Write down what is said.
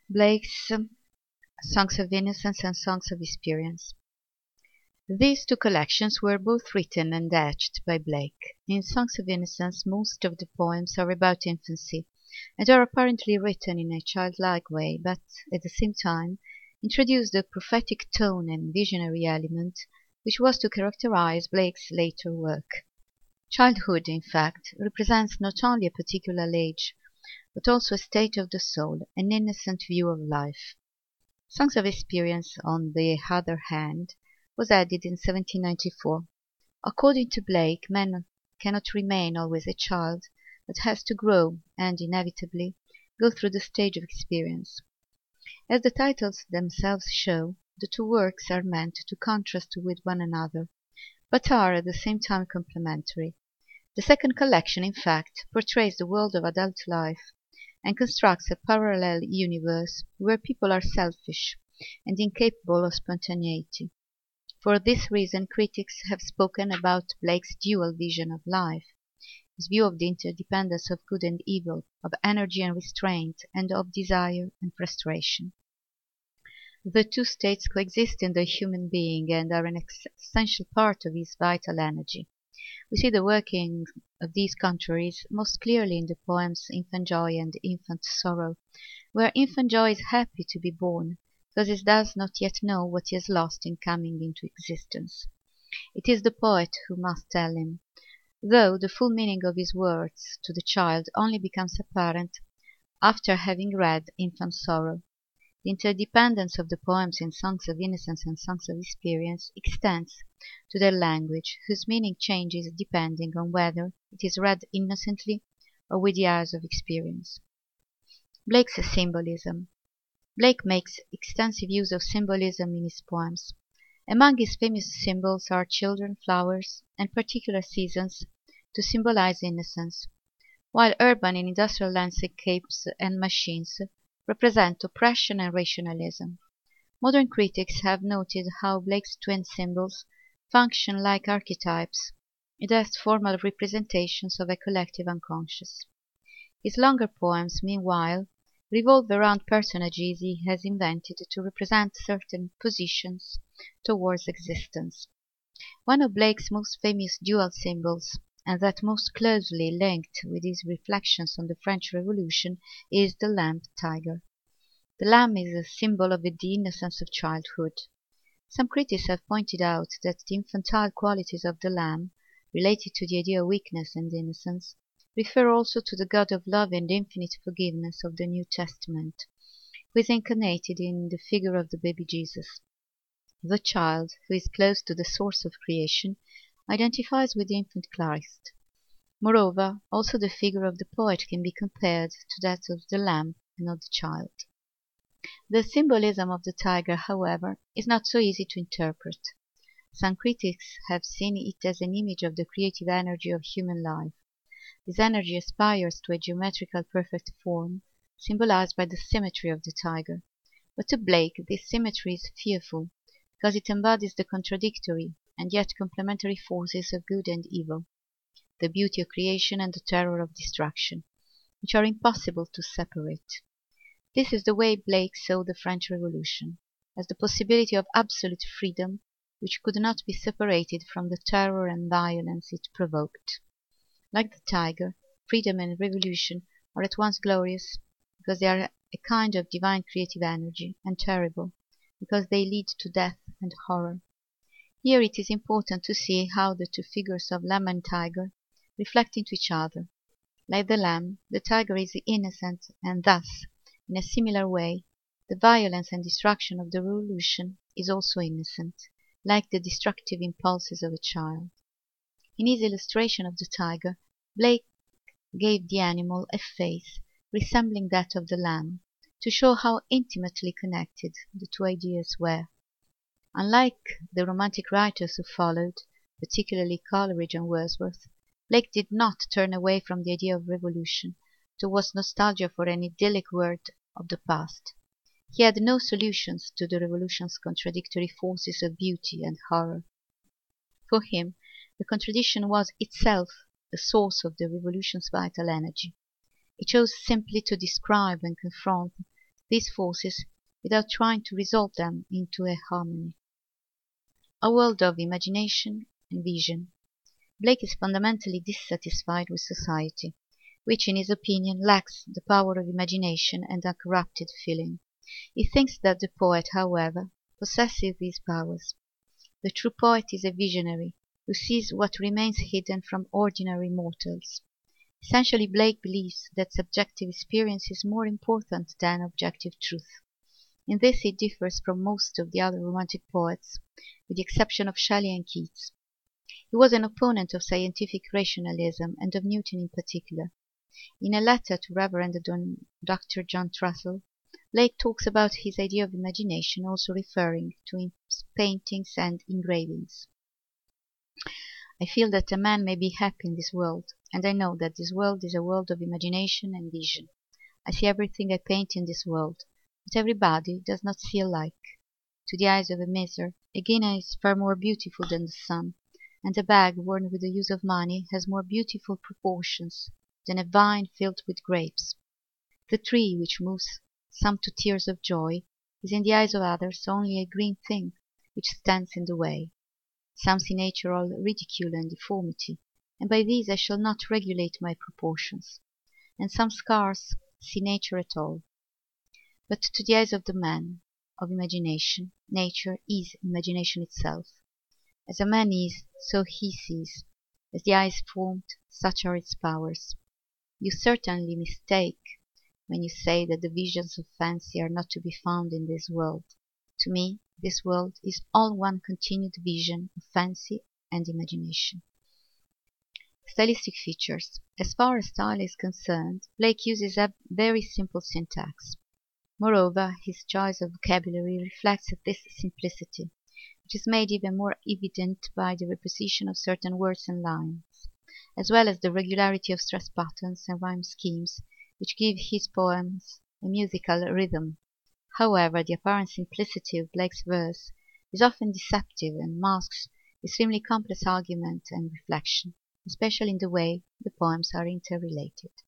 Blake's Songs of Innocence and Songs of Experience. These two collections were both written and etched by Blake. In Songs of Innocence most of the poems are about infancy, and are apparently written in a childlike way, but at the same time introduce the prophetic tone and visionary element which was to characterize Blake's later work. Childhood, in fact, represents not only a particular age, but also a state of the soul, an innocent view of life. Songs of Experience, on the other hand, was added in 1794. According to Blake, man cannot remain always a child, but has to grow and inevitably go through the stage of experience. As the titles themselves show, the two works are meant to contrast with one another, but are at the same time complementary. The second collection, in fact, portrays the world of adult life, and constructs a parallel universe where people are selfish and incapable of spontaneity. For this reason critics have spoken about Blake's dual vision of life, his view of the interdependence of good and evil, of energy and restraint, and of desire and frustration. The two states coexist in the human being and are an essential part of his vital energy. We see the working of these contraries most clearly in the poems Infant Joy and Infant Sorrow, where infant joy is happy to be born, because it does not yet know what he has lost in coming into existence. It is the poet who must tell him, though the full meaning of his words to the child only becomes apparent after having read Infant Sorrow. The interdependence of the poems in Songs of Innocence and Songs of Experience extends to their language, whose meaning changes depending on whether it is read innocently or with the eyes of experience. Blake's symbolism. Blake makes extensive use of symbolism in his poems. Among his famous symbols are children, flowers, and particular seasons to symbolize innocence, while urban and industrial landscapes and machines represent oppression and rationalism. Modern critics have noted how Blake's twin symbols function like archetypes, as formal representations of a collective unconscious. His longer poems, meanwhile, revolve around personages he has invented to represent certain positions towards existence. One of Blake's most famous dual symbols, and that most closely linked with his reflections on the French Revolution, is the lamb tiger. The lamb is a symbol of the innocence of childhood. Some critics have pointed out that the infantile qualities of the lamb, related to the idea of weakness and innocence, refer also to the God of love and infinite forgiveness of the New Testament, who is incarnated in the figure of the baby Jesus. The child, who is close to the source of creation, identifies with the infant Christ. Moreover, also the figure of the poet can be compared to that of the lamb and of the child. The symbolism of the tiger, however, is not so easy to interpret. Some critics have seen it as an image of the creative energy of human life. This energy aspires to a geometrical perfect form, symbolized by the symmetry of the tiger. But to Blake this symmetry is fearful, because it embodies the contradictory and yet complementary forces of good and evil, the beauty of creation and the terror of destruction, which are impossible to separate. This is the way Blake saw the French Revolution, as the possibility of absolute freedom which could not be separated from the terror and violence it provoked. Like the tiger, freedom and revolution are at once glorious, because they are a kind of divine creative energy, and terrible, because they lead to death and horror. Here it is important to see how the two figures of lamb and tiger reflect into each other. Like the lamb, the tiger is innocent, and thus, in a similar way, the violence and destruction of the revolution is also innocent, like the destructive impulses of a child. In his illustration of the tiger, Blake gave the animal a face resembling that of the lamb, to show how intimately connected the two ideas were. Unlike the romantic writers who followed, particularly Coleridge and Wordsworth, Blake did not turn away from the idea of revolution towards nostalgia for an idyllic world of the past. He had no solutions to the revolution's contradictory forces of beauty and horror. For him, the contradiction was itself the source of the revolution's vital energy. He chose simply to describe and confront these forces without trying to resolve them into a harmony. A world of imagination and vision. Blake is fundamentally dissatisfied with society, which in his opinion lacks the power of imagination and uncorrupted feeling. He thinks that the poet, however, possesses these powers. The true poet is a visionary, who sees what remains hidden from ordinary mortals. Essentially, Blake believes that subjective experience is more important than objective truth. In this he differs from most of the other Romantic poets, with the exception of Shelley and Keats. He was an opponent of scientific rationalism, and of Newton in particular. In a letter to Reverend Dr. John Trussell, Blake talks about his idea of imagination, also referring to his paintings and engravings. I feel that a man may be happy in this world, and I know that this world is a world of imagination and vision. I see everything I paint in this world, but everybody does not see alike. To the eyes of a miser, a guinea is far more beautiful than the sun, and a bag worn with the use of money has more beautiful proportions than a vine filled with grapes. The tree, which moves some to tears of joy, is in the eyes of others only a green thing which stands in the way. Some see natural ridicule and deformity, and by these I shall not regulate my proportions, and some scarce see nature at all. But to the eyes of the man of imagination, nature is imagination itself. As a man is, so he sees. As the eye is formed, such are its powers. You certainly mistake when you say that the visions of fancy are not to be found in this world. To me, this world is all one continued vision of fancy and imagination. Stylistic features. As far as style is concerned, Blake uses a very simple syntax. Moreover, his choice of vocabulary reflects this simplicity, which is made even more evident by the reposition of certain words and lines, as well as the regularity of stress patterns and rhyme schemes which give his poems a musical rhythm. However, the apparent simplicity of Blake's verse is often deceptive and masks extremely complex argument and reflection, especially in the way the poems are interrelated.